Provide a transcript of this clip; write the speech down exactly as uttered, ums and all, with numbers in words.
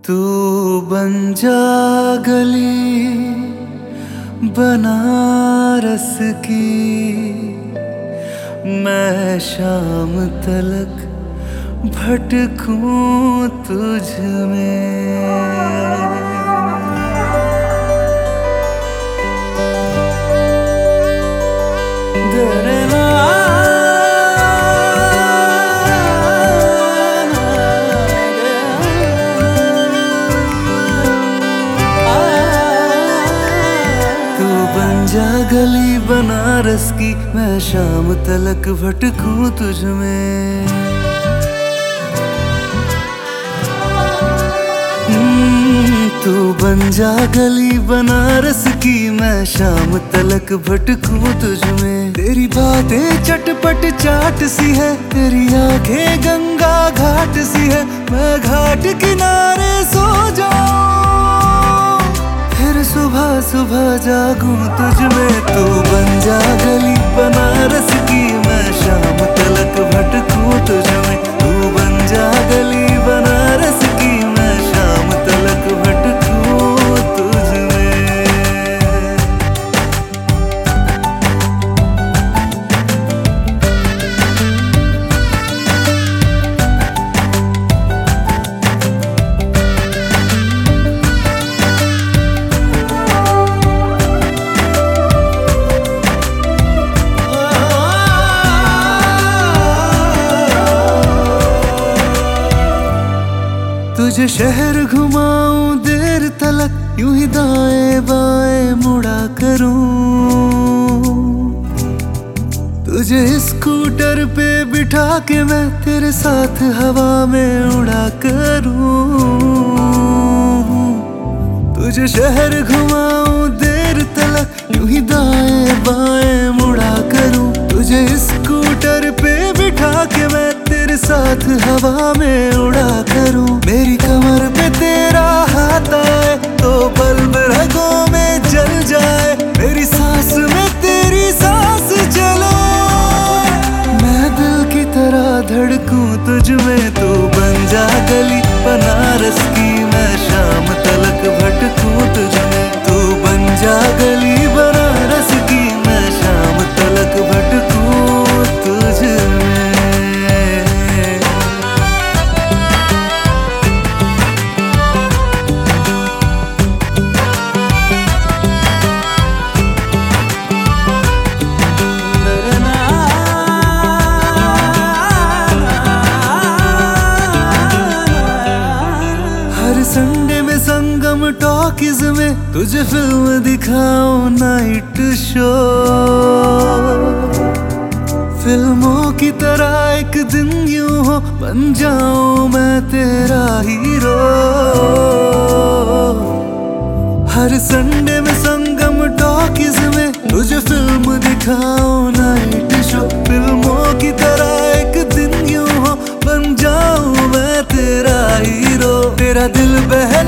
तू बन जा गली बनारस की, मैं शाम तलक भटकूं तुझ में। जा गली बनारस की, मैं शाम तलक भटकूं तुझ में। तू बन जा गली बनारस की, मैं शाम तलक भटकूं तुझ में। तेरी बातें चटपट चाट सी है, तेरी आंखें गंगा घाट सी है। मैं घाट किनारे सो जाऊं, फिर सुबह सुबह जागूं तुझ में। तू बन जा गली बनारस की, मैं शाम तलक भटकूं तुझ में। तू बन जा गली बनारस की, मैं शाम तलक भटकूं तुझ में। तुझे शहर घुमाऊं देर तलक, यूं ही दाएं बाएं मुड़ा करूं। तुझे स्कूटर पे बिठा के मैं तेरे साथ हवा में उड़ा करूं। तुझे शहर घुमाऊं देर तलक, यूं ही दाएं बाएं मुड़ा करूं। तुझे स्कूटर पे बिठा के मैं तेरे साथ हवा में उड़ा करूं। मेरी कमर पे तेरा हाथ आए तो बल्ब रगों में जल जाए। मेरी सांस में तेरी सांस चले, मैं दिल की तरह धड़कूं तुझ में। तू बन जा गली बनारस की, मैं शाम तलक भटकूं तुझ में। तू बन जा गली बनारस की, मैं शाम तलक भटकूं तुझ में। संडे में संगम टॉकीज में तुझे फिल्म दिखाऊं नाइट शो। फिल्मों की तरह एक दिन यूं हो, बन जाऊं मैं तेरा हीरो। हर संडे में संगम टॉकीज में तुझे फिल्म दिखाऊं नाइट शो। फिल्मों की तरह एक दिन यूं हो, बन जाऊं मैं तेरा हीरो। तेरा दिल बह